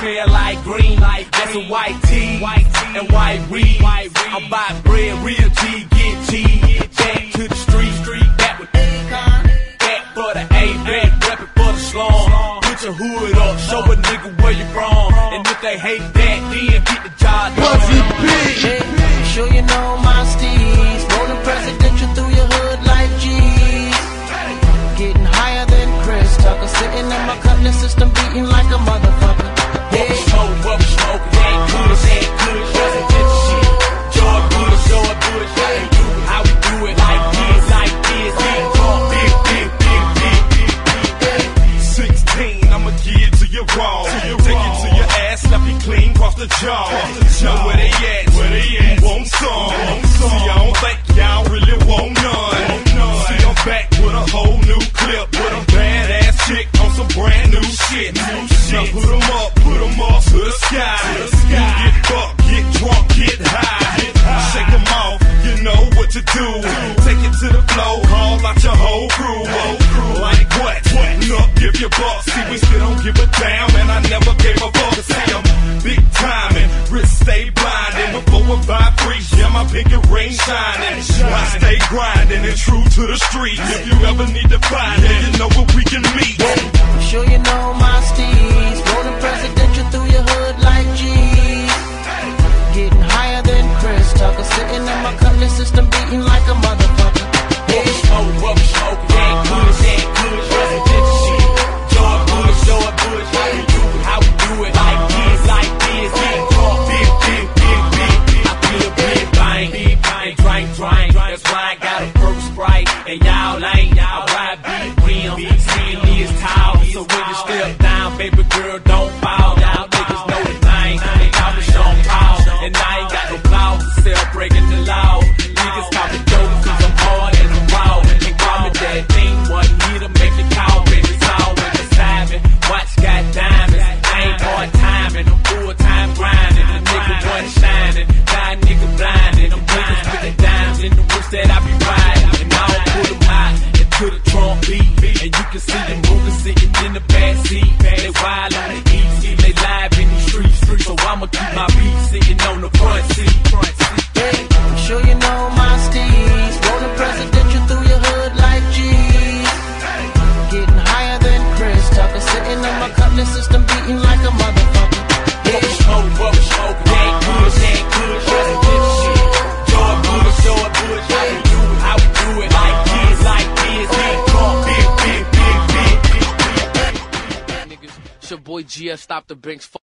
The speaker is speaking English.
smell like green, that's a white tee and white weed. I'm buy bread, real G, get cheese. Back to the street, back with back for the A, back reppin' for the slum. Put your hood up, show a nigga where you from. And if they hate that, then get the job done. Hey, sure you know my steez, rolling presidential through your hood like G's. Getting higher than Chris Tucker, sitting in my cutlass system, beating like a motherfucker. Hey, smoke, that good, presidential shit. George Bush, how we do it like this, big talk, big. 16, I'ma give it to you raw. Take it to your ass, slap you clean, cross the jaw. Know where they at? Who want some? See, I don't think y'all really want none. See, I'm back with a whole new clip, with a badass chick on some brand new shit. Now put 'em up to the sky. Get fucked, get drunk, get high. Shake 'em off, you know what to do. Take it to the floor, call out your whole crew. Like what? Up, give your buck. See, we still don't give a damn, and I never gave a fuck. See, I'm big timing, wrist stay blinding. Before I buy free, yeah, my pinky ring shining. I stay grinding and true to the street. If you ever need to find it, you know where we can meet. I'm sure you know my steez, rolling presidential through your hood like G's. Getting higher than Chris Tucker, sitting in my cutlass system, beating like a motherfucker. Hey, Smoke, that good, presidential shit. George Bush, how we do it like this, big talk, big. I feel big bang, drink. That's why I got a purple Sprite, and y'all ain't. I ride big rim, seeing is tall. So when you step down, baby girl, don't fall. Y'all niggas know the thing, they call me Sean Paul, and I ain't got no flaws to sell, breaking the law. Niggas call me dope 'cause I'm hard and I'm raw. And call me that thing, one need to make it call, baby. It's always beside me. Watch got diamonds, I ain't part timing, I'm full time grinding. A nigga one shining, die nigga blinding. I'm niggas with the dimes in the whips that I be riding, and I don't pull them out into the trunk beat. And you can see them moving, sitting in the back seat. They wild on the east, they live in these streets. So I'ma keep my beat sitting on the front seat. hey, I'm sure you know my steez, rolling presidential through your hood like G's. Getting higher than Chris Tucker, sitting in my cutlass system, beating like a motherfucker. Hey, Smoke, that good, presidential shit. George Bush, how we do it like this, big talk, big. Niggas, it's your boy GF, stop the Banks.